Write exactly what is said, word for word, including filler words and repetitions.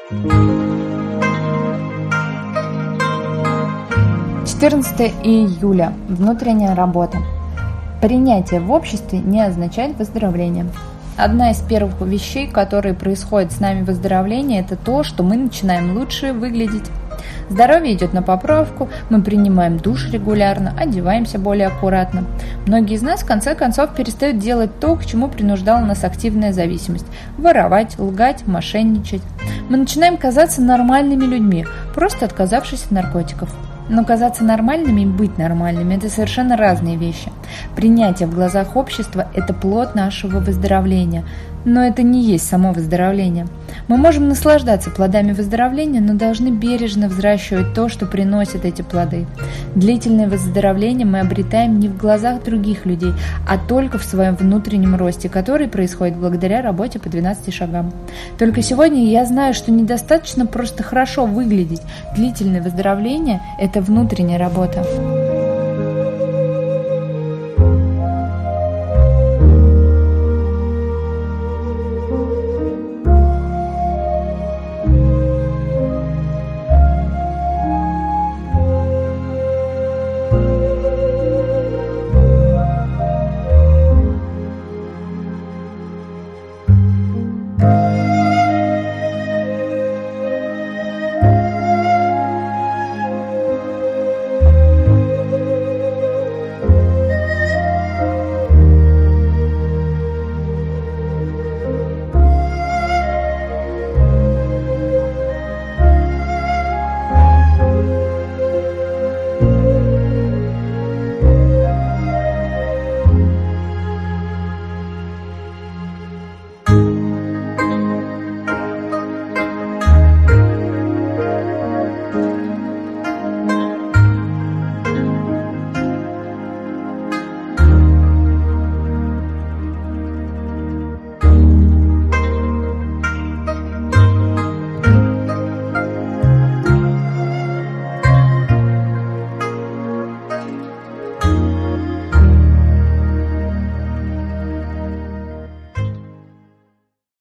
четырнадцатое июля. Внутренняя работа. Принятие в обществе не означает выздоровление. Одна из первых вещей, которые происходят с нами в выздоровлении, это то, что мы начинаем лучше выглядеть. Здоровье идет на поправку, мы принимаем душ регулярно, одеваемся более аккуратно. Многие из нас в конце концов перестают делать то, к чему принуждала нас активная зависимость – воровать, лгать, мошенничать. Мы начинаем казаться нормальными людьми, просто отказавшись от наркотиков. Но казаться нормальными и быть нормальными – это совершенно разные вещи. Принятие в глазах общества – это плод нашего выздоровления, но это не есть само выздоровление. Мы можем наслаждаться плодами выздоровления, но должны бережно взращивать то, что приносит эти плоды. Длительное выздоровление мы обретаем не в глазах других людей, а только в своем внутреннем росте, который происходит благодаря работе по двенадцати шагам. Только сегодня я знаю, что недостаточно просто хорошо выглядеть. Длительное выздоровление – это внутренняя работа.